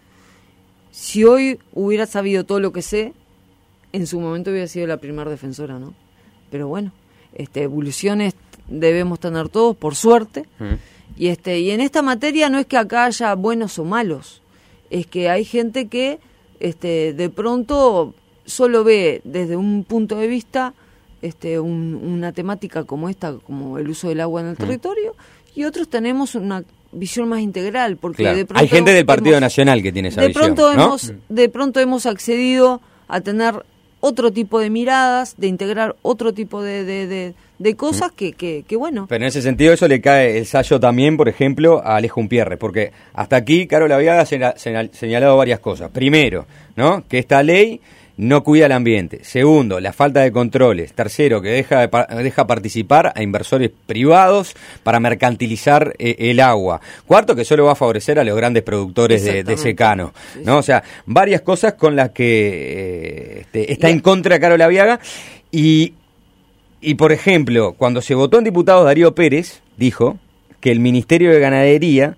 Si hoy hubiera sabido todo lo que sé, en su momento hubiera sido la primera defensora, ¿no? Pero bueno, evoluciones debemos tener todos, por suerte. Uh-huh. Y en esta materia no es que acá haya buenos o malos, es que hay gente que de pronto solo ve desde un punto de vista una temática como esta, como el uso del agua en el territorio, y otros tenemos una visión más integral, porque claro, de pronto hay gente del Partido Nacional que tiene esa visión, ¿no? De pronto hemos accedido a tener otro tipo de miradas, de integrar otro tipo de cosas que bueno. Pero en ese sentido eso le cae el sallo también, por ejemplo, a Alejo Umpierre, porque hasta aquí Caro Lavia ha señalado varias cosas. Primero, ¿no?, que esta ley no cuida el ambiente. Segundo, la falta de controles. Tercero, que deja participar a inversores privados para mercantilizar el agua. Cuarto, que solo va a favorecer a los grandes productores de secano, ¿no? Sí. O sea, varias cosas con las que está en contra de Caro Lavia. Y, por ejemplo, cuando se votó en diputados, Darío Pérez dijo que el Ministerio de Ganadería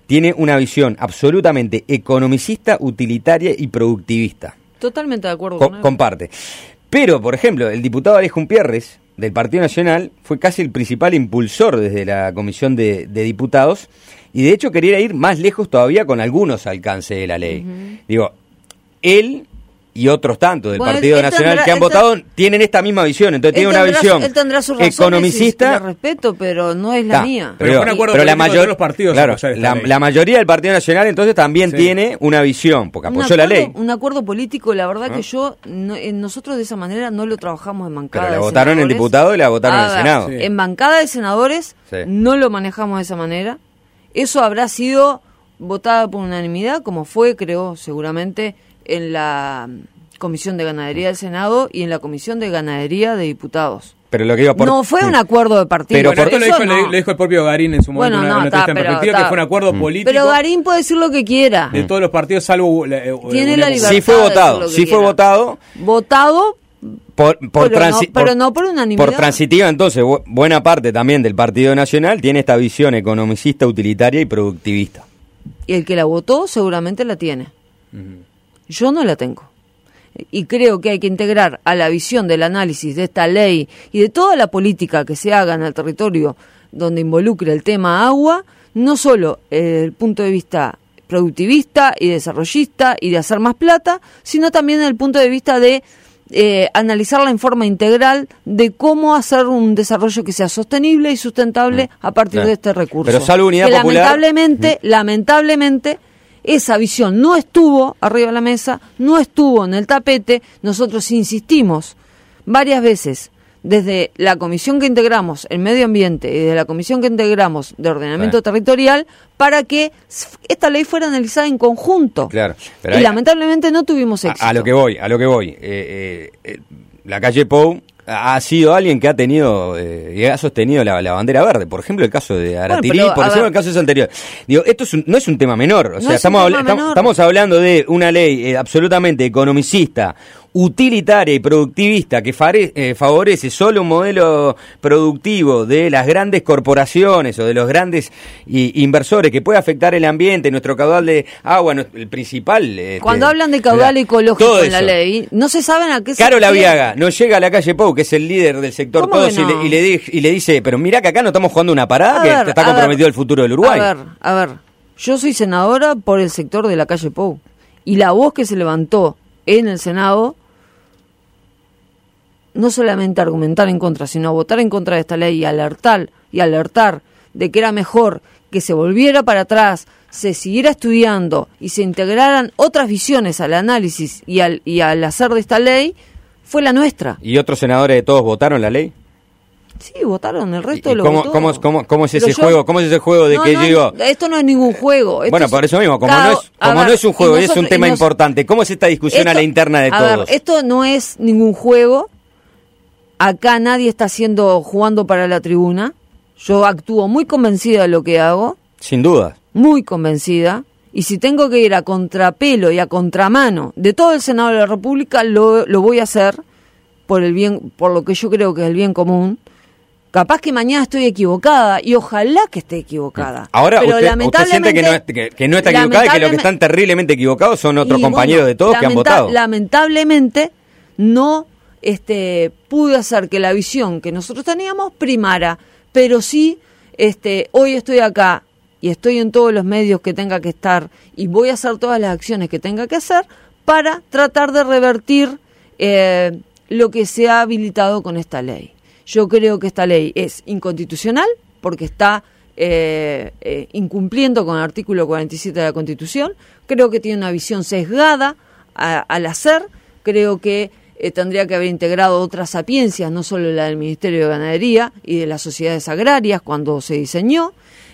tiene una visión absolutamente economicista, utilitaria y productivista. Totalmente de acuerdo con él. Comparte. Pero, por ejemplo, el diputado Alejo Pierres, del Partido Nacional, fue casi el principal impulsor desde la Comisión de Diputados, y de hecho quería ir más lejos todavía con algunos alcances de la ley. Digo, él y otros tantos del Partido Nacional que han votado tienen esta misma visión, entonces tiene una visión economicista. Lo respeto, pero no es la mía. Pero la mayoría de los partidos, claro, la mayoría del Partido Nacional entonces también tiene una visión, porque apoyó la ley. Un acuerdo político, la verdad que nosotros de esa manera no lo trabajamos en bancada. Pero la votaron en diputado y la votaron en el Senado. En bancada de senadores no lo manejamos de esa manera. Eso habrá sido votada por unanimidad, como fue, creo, seguramente en la Comisión de Ganadería del Senado y en la Comisión de Ganadería de Diputados. Pero lo que iba no fue un acuerdo de partido. Pero esto lo dijo el propio Garín en su momento, en una perspectiva, que fue un acuerdo político. Pero Garín puede decir lo que quiera. De todos los partidos, salvo... Tiene la libertad. Sí fue votado. Votado, pero no por unanimidad. Por transitiva, entonces, buena parte también del Partido Nacional tiene esta visión economicista, utilitaria y productivista. Y el que la votó seguramente la tiene. Yo no la tengo. Y creo que hay que integrar a la visión del análisis de esta ley y de toda la política que se haga en el territorio donde involucre el tema agua, no solo el punto de vista productivista y desarrollista y de hacer más plata, sino también desde el punto de vista de analizarla en forma integral de cómo hacer un desarrollo que sea sostenible y sustentable a partir de este recurso. Pero salvo Unidad Popular... Lamentablemente, esa visión no estuvo arriba de la mesa, no estuvo en el tapete. Nosotros insistimos varias veces desde la comisión que integramos en Medio Ambiente y desde la comisión que integramos de Ordenamiento Territorial para que esta ley fuera analizada en conjunto. Claro, pero lamentablemente no tuvimos éxito. A lo que voy. La calle Pou ha sido alguien que ha tenido y ha sostenido la bandera verde. Por ejemplo, el caso de Aratirí, por ejemplo, el caso es anterior. Digo, esto no es un tema menor. O sea, estamos hablando de una ley absolutamente economicista, utilitaria y productivista que favorece solo un modelo productivo de las grandes corporaciones o de los grandes inversores que puede afectar el ambiente, nuestro caudal de agua, el principal... Cuando hablan de caudal ecológico en la ley, no se saben a qué se Caro Laviaga nos llega a la calle Pou, que es el líder del sector todos, y le dice, pero mirá que acá no estamos jugando una parada, que está comprometido el futuro del Uruguay. A ver, yo soy senadora por el sector de la calle Pou, y la voz que se levantó en el Senado... no solamente argumentar en contra, sino votar en contra de esta ley y alertar de que era mejor que se volviera para atrás, se siguiera estudiando y se integraran otras visiones al análisis y al hacer de esta ley, fue la nuestra. ¿Y otros senadores de todos votaron la ley? Sí, votaron, el resto lo votó. ¿Cómo es ese juego? ¿Cómo es ese juego de yo digo... Esto no es ningún juego. Bueno, por eso mismo, como no es un juego, es un tema importante. ¿Cómo es esta discusión a la interna de todos? A ver, esto no es ningún juego. Acá nadie está jugando para la tribuna. Yo actúo muy convencida de lo que hago. Sin duda. Muy convencida. Y si tengo que ir a contrapelo y a contramano de todo el Senado de la República, lo voy a hacer por lo que yo creo que es el bien común. Capaz que mañana estoy equivocada y ojalá que esté equivocada. Ahora, pero usted siente que no está equivocada y que los que están terriblemente equivocados son otros compañeros de todos que han votado. Lamentablemente no pude hacer que la visión que nosotros teníamos primara, pero sí hoy estoy acá y estoy en todos los medios que tenga que estar y voy a hacer todas las acciones que tenga que hacer para tratar de revertir lo que se ha habilitado con esta ley. Yo creo que esta ley es inconstitucional porque está incumpliendo con el artículo 47 de la Constitución. Creo que tiene una visión sesgada al hacer. Creo que tendría que haber integrado otras sapiencias, no solo la del Ministerio de Ganadería y de las sociedades agrarias cuando se diseñó.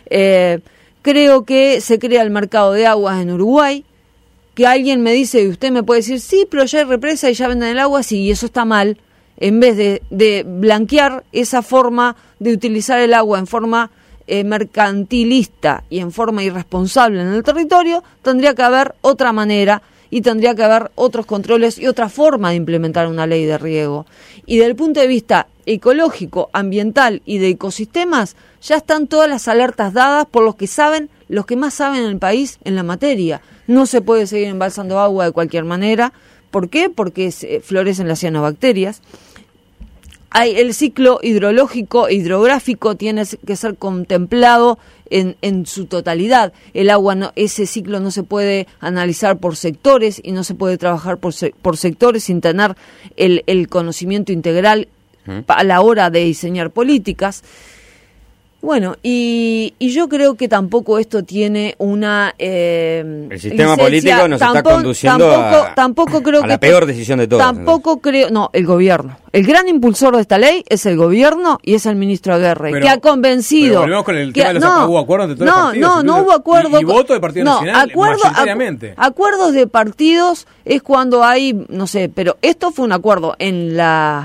Creo que se crea el mercado de aguas en Uruguay, que alguien me dice, y usted me puede decir, sí, pero ya hay represa y ya venden el agua, sí, y eso está mal. En vez de blanquear esa forma de utilizar el agua en forma mercantilista y en forma irresponsable en el territorio, tendría que haber otra manera y tendría que haber otros controles y otra forma de implementar una ley de riego. Y desde el punto de vista ecológico, ambiental y de ecosistemas, ya están todas las alertas dadas por los que saben los que más saben en el país en la materia. No se puede seguir embalsando agua de cualquier manera. ¿Por qué? Porque florecen las cianobacterias. El ciclo hidrológico, hidrográfico, tiene que ser contemplado en su totalidad. El agua, ese ciclo no se puede analizar por sectores y no se puede trabajar por sectores sin tener el conocimiento integral a la hora de diseñar políticas. Bueno, y yo creo que tampoco esto tiene una el sistema político nos está conduciendo a la peor decisión de todas. Tampoco creo, no, el gobierno. El gran impulsor de esta ley es el gobierno y es el ministro Aguirre, que ha convencido. Pero volvemos con el tema de los hubo acuerdos entre todos los partidos. No hubo acuerdo. Y voto del Partido Nacional, mayoritariamente. Acuerdos de partidos es cuando hay, no sé, pero esto fue un acuerdo en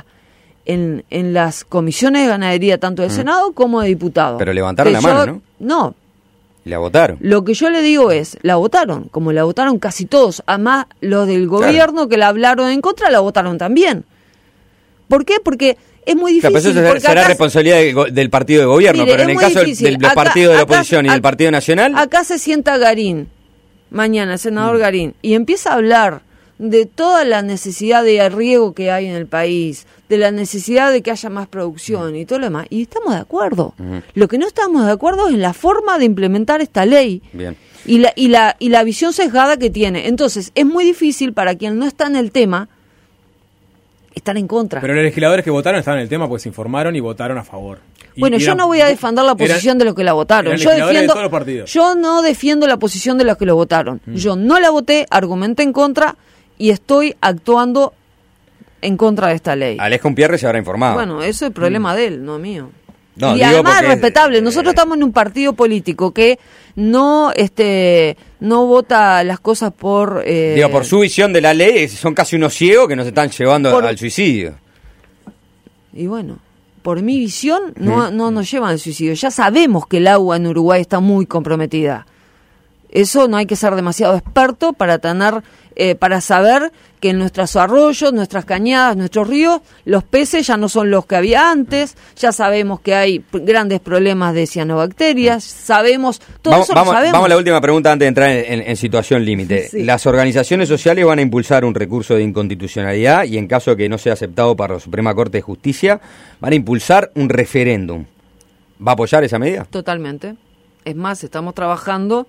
las comisiones de ganadería, tanto de Senado como de diputados. Pero levantaron la mano, ¿no? No. La votaron. Lo que yo le digo es, la votaron, como la votaron casi todos. Además, los del gobierno que la hablaron en contra, la votaron también. ¿Por qué? Porque es muy difícil. Pero eso será responsabilidad del partido de gobierno, pero en el caso de los partidos de la oposición y del Partido Nacional... Acá se sienta Garín, mañana, el senador Garín, y empieza a hablar de toda la necesidad de riego que hay en el país, de la necesidad de que haya más producción y todo lo demás, y estamos de acuerdo. Lo que no estamos de acuerdo es en la forma de implementar esta ley. Bien. Y la visión sesgada que tiene. Entonces, es muy difícil para quien no está en el tema estar en contra. Pero los legisladores que votaron estaban en el tema, pues se informaron y votaron a favor. Bueno, yo no voy a defender la posición de los que la votaron. Yo no defiendo la posición de los que lo votaron. Yo no la voté, argumenté en contra y estoy actuando en contra de esta ley. Alejo Umpierre se habrá informado. Bueno, eso es problema de él, no mío. No, y además es respetable. Nosotros estamos en un partido político que no vota las cosas por... por su visión de la ley, son casi unos ciegos que nos están llevando al suicidio. Y bueno, por mi visión no nos llevan al suicidio. Ya sabemos que el agua en Uruguay está muy comprometida. Eso no hay que ser demasiado experto para para saber que en nuestros arroyos, nuestras cañadas, nuestros ríos, los peces ya no son los que había antes. Ya sabemos que hay grandes problemas de cianobacterias. Sabemos, todo eso lo sabemos. Vamos a la última pregunta antes de entrar en situación límite. Sí. Las organizaciones sociales van a impulsar un recurso de inconstitucionalidad y en caso de que no sea aceptado para la Suprema Corte de Justicia, van a impulsar un referéndum. ¿Va a apoyar esa medida? Totalmente. Es más, estamos trabajando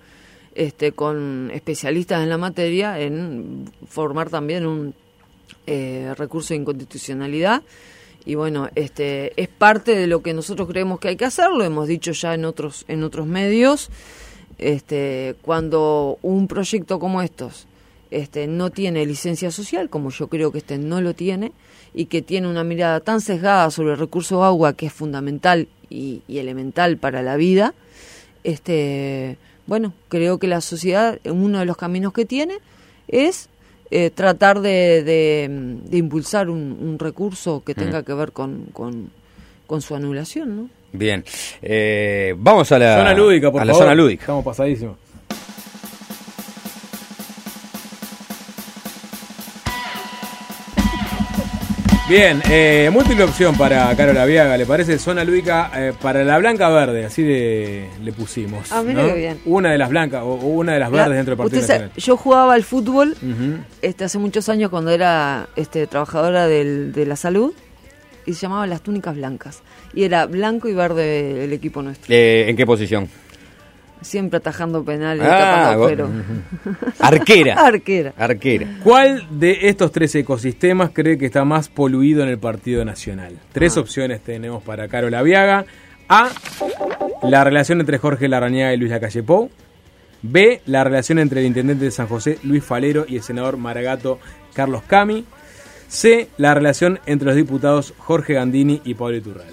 con especialistas en la materia en formar también un recurso de inconstitucionalidad y bueno, es parte de lo que nosotros creemos que hay que hacer, lo hemos dicho ya en otros medios. Cuando un proyecto como estos no tiene licencia social, como yo creo que no lo tiene, y que tiene una mirada tan sesgada sobre el recurso agua que es fundamental y elemental para la vida, bueno, creo que la sociedad, uno de los caminos que tiene es tratar de impulsar un recurso que tenga que ver con su anulación, ¿no? Bien. Vamos a la zona lúdica, por favor. Zona lúdica. Estamos pasadísimos. Bien, múltiple opción para Carola Viaga, ¿le parece? Zona lúdica para la blanca verde, así le pusimos. Ah, mira, ¿no? Qué bien. Una de las blancas o una de las verdes dentro del Partido Nacional. Yo jugaba al fútbol hace muchos años cuando era trabajadora de la salud y se llamaban las túnicas blancas. Y era blanco y verde el equipo nuestro. ¿En qué posición? Siempre atajando penales, tapando agujero. Arquera. ¿Cuál de estos tres ecosistemas cree que está más poluido en el Partido Nacional? Tres opciones tenemos para Carola Viaga. A, la relación entre Jorge Larrañaga y Luis Lacalle Pou. B, la relación entre el intendente de San José, Luis Falero, y el senador Maragato, Carlos Cami. C, la relación entre los diputados Jorge Gandini y Pablo Iturralde.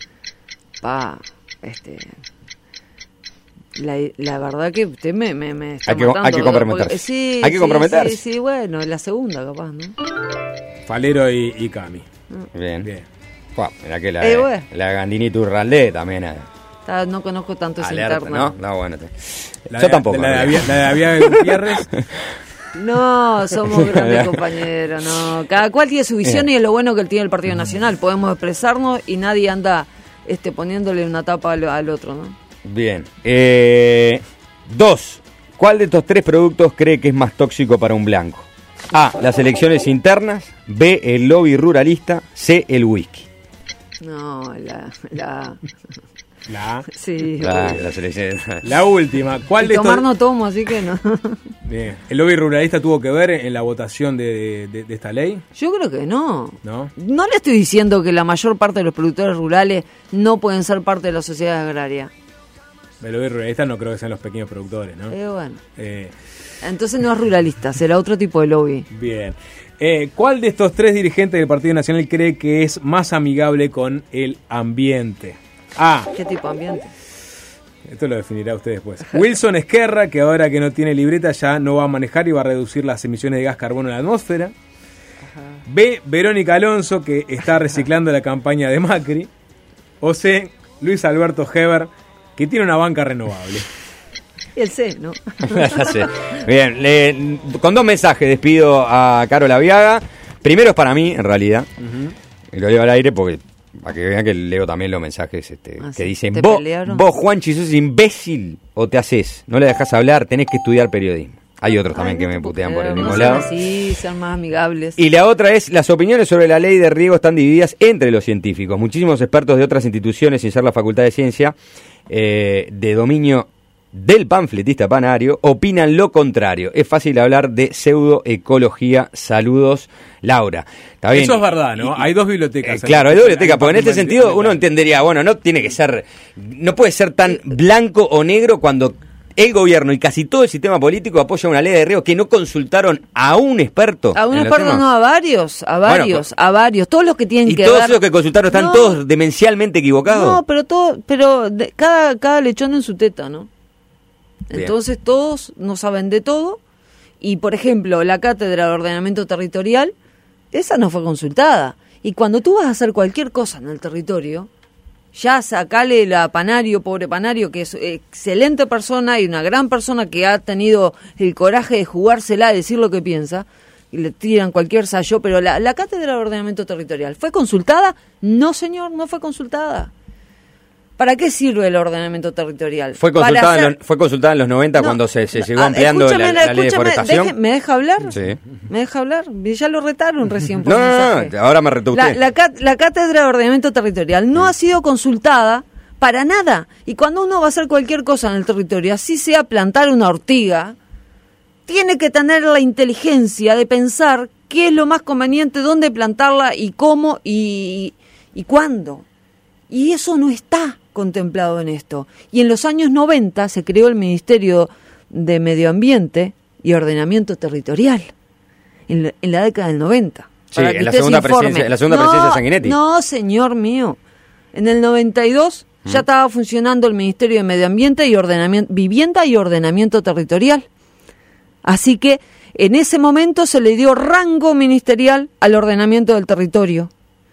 La verdad que usted me está matando. Hay que comprometerse. Sí, hay que comprometerse. Sí, bueno, la segunda capaz, ¿no? Falero y Cami. Bien. Mirá que la Gandini Iturralde también. No conozco tanto esa interna. No, bueno. Yo tampoco. La de Viaga Gutiérrez. No, somos grandes compañeros, no. Cada cual tiene su visión y es lo bueno que tiene el Partido Nacional. Podemos expresarnos y nadie anda poniéndole una tapa al otro, ¿no? Bien. 2. ¿Cuál de estos 3 productos cree que es más tóxico para un blanco? A. Las elecciones internas. B. El lobby ruralista. C. El whisky. No, la sí. Las elecciones. La última. ¿Cuál de tomar estos... no tomo, así que no. Bien. ¿El lobby ruralista tuvo que ver en la votación de esta ley? Yo creo que no. ¿No? No le estoy diciendo que la mayor parte de los productores rurales no pueden ser parte de la sociedad agraria. El lobby ruralista no creo que sean los pequeños productores, ¿no? Bueno. Entonces no es ruralista, será otro tipo de lobby. Bien. ¿Cuál de estos 3 dirigentes del Partido Nacional cree que es más amigable con el ambiente? A. ¿Qué tipo de ambiente? Esto lo definirá usted después. Wilson Esquerra, que ahora que no tiene libreta ya no va a manejar y va a reducir las emisiones de gas carbono en la atmósfera. Ajá. B. Verónica Alonso, que está reciclando la campaña de Macri. O C. Luis Alberto Heber, que tiene una banca renovable. El C, ¿no? Bien, con 2 mensajes despido a Caro Laviaga. Primero es para mí, en realidad. Y lo leo al aire porque para que vean que leo también los mensajes que dicen: vos, Juanchi, sos imbécil o te haces, no le dejás hablar, tenés que estudiar periodismo. Hay otros también que me putean por el mismo lado. Sí, sean más amigables. Y la otra es: las opiniones sobre la ley de riego están divididas entre los científicos. Muchísimos expertos de otras instituciones, sin ser la Facultad de Ciencia, de dominio del panfletista Panario, opinan lo contrario. Es fácil hablar de pseudoecología. Saludos, Laura. ¿Está bien? Eso es verdad, ¿no? Hay 2 bibliotecas. Claro, hay 2 bibliotecas, porque en este sentido uno entendería, bueno, no puede ser tan blanco o negro cuando el gobierno y casi todo el sistema político apoya una ley de riego que no consultaron a un experto. A un experto, no, a varios. Todos los que tienen que ver. ¿Y todos los que consultaron están todos demencialmente equivocados? No, pero cada lechón en su teta, ¿no? Bien. Entonces todos no saben de todo. Y, por ejemplo, la cátedra de ordenamiento territorial, esa no fue consultada. Y cuando tú vas a hacer cualquier cosa en el territorio, ya sacale la Panario, pobre Panario, que es excelente persona y una gran persona que ha tenido el coraje de jugársela, de decir lo que piensa, y le tiran cualquier sayo, pero la cátedra de ordenamiento territorial, ¿fue consultada? No, señor, no fue consultada. ¿Para qué sirve el ordenamiento territorial? Fue consultada en los 90 cuando se llegó ampliando la ley de forestación. ¿Me deja hablar? Sí. ¿Me deja hablar? Ya lo retaron recién. No, ahora me retó usted. La cátedra de ordenamiento territorial no ha sido consultada para nada. Y cuando uno va a hacer cualquier cosa en el territorio, así sea plantar una ortiga, tiene que tener la inteligencia de pensar qué es lo más conveniente, dónde plantarla y cómo y cuándo. Y eso no está contemplado en esto. Y en los años 90 se creó el Ministerio de Medio Ambiente y Ordenamiento Territorial, en la década del 90. Sí, en la segunda presidencia de Sanguinetti. No, señor mío. En el 92 ya estaba funcionando el Ministerio de Medio Ambiente y Vivienda y Ordenamiento Territorial. Así que en ese momento se le dio rango ministerial al ordenamiento del territorio,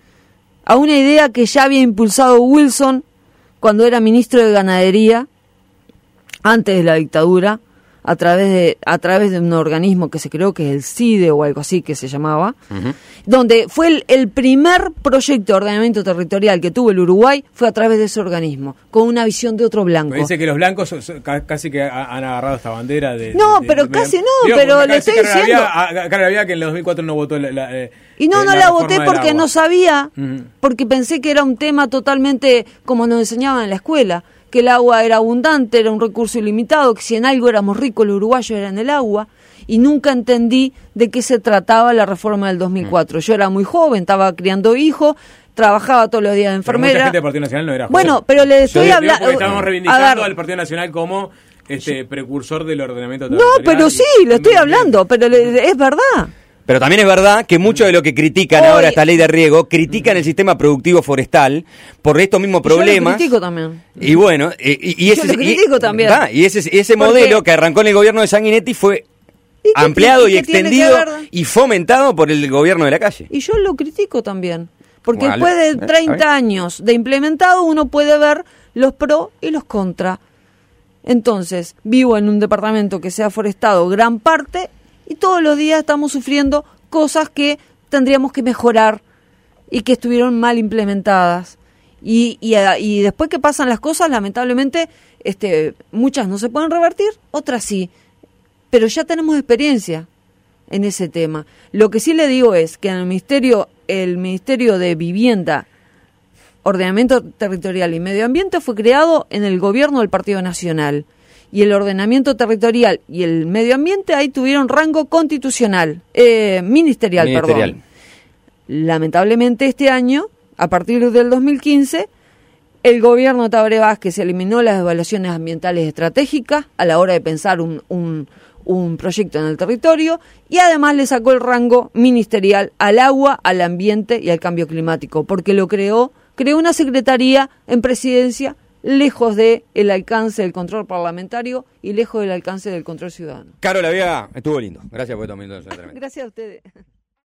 a una idea que ya había impulsado Wilson cuando era ministro de Ganadería, antes de la dictadura, a través de un organismo que se creó, que es el CIDE o algo así que se llamaba, donde fue el primer proyecto de ordenamiento territorial que tuvo el Uruguay, fue a través de ese organismo, con una visión de otro blanco. Me dice que los blancos casi que han agarrado esta bandera de... No, pero casi no, pero le estoy diciendo... Claro, había que en el 2004 no votó y no la voté porque no sabía, porque pensé que era un tema totalmente como nos enseñaban en la escuela, que el agua era abundante, era un recurso ilimitado, que si en algo éramos ricos los uruguayos era en el agua, y nunca entendí de qué se trataba la reforma del 2004. Yo era muy joven, estaba criando hijos, trabajaba todos los días de enfermera. Pero mucha gente del Partido Nacional no era joven. Bueno, pero le estoy hablando... Estamos reivindicando al Partido Nacional como precursor del ordenamiento territorial. No, pero sí, le estoy hablando, pero es verdad. Pero también es verdad que muchos de los que critican ahora esta ley de riego critican el sistema productivo forestal por estos mismos problemas. Yo lo critico también. Y bueno, yo lo critico también. Y ese modelo que arrancó en el gobierno de Sanguinetti fue ampliado y extendido y fomentado por el gobierno de la calle. Y yo lo critico también. Porque después de 30 años de implementado uno puede ver los pros y los contra. Entonces, vivo en un departamento que se ha forestado gran parte y todos los días estamos sufriendo cosas que tendríamos que mejorar y que estuvieron mal implementadas. Y después que pasan las cosas, lamentablemente, muchas no se pueden revertir, otras sí. Pero ya tenemos experiencia en ese tema. Lo que sí le digo es que en el Ministerio de Vivienda, Ordenamiento Territorial y Medio Ambiente fue creado en el gobierno del Partido Nacional. Y el ordenamiento territorial y el medio ambiente ahí tuvieron rango constitucional, ministerial. Perdón. Lamentablemente este año, a partir del 2015, el gobierno de Tabaré Vázquez eliminó las evaluaciones ambientales estratégicas a la hora de pensar un proyecto en el territorio y además le sacó el rango ministerial al agua, al ambiente y al cambio climático, porque creó una secretaría en presidencia lejos del alcance del control parlamentario y lejos del alcance del control ciudadano. Caro La Vega, estuvo lindo. Gracias por estos minutos. Gracias a ustedes.